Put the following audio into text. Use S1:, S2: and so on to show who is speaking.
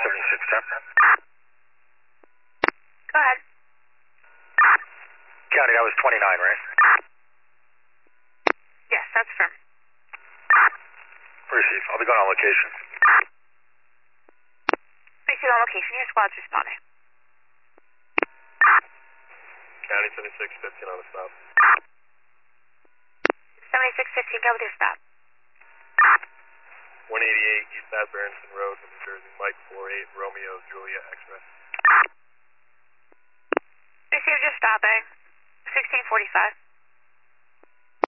S1: 7610.
S2: Go ahead.
S1: County, that was 29, right?
S2: Yes, that's firm.
S1: Receive. I'll be going on location.
S2: Receive on location. Your squad's responding.
S1: County 7615 on the stop.
S2: 7615, go with your stop.
S1: 188 East South Berenson Road, New Jersey, Mike 48, Romeo, Julia, X-ray.
S2: Received your stopping. 1645.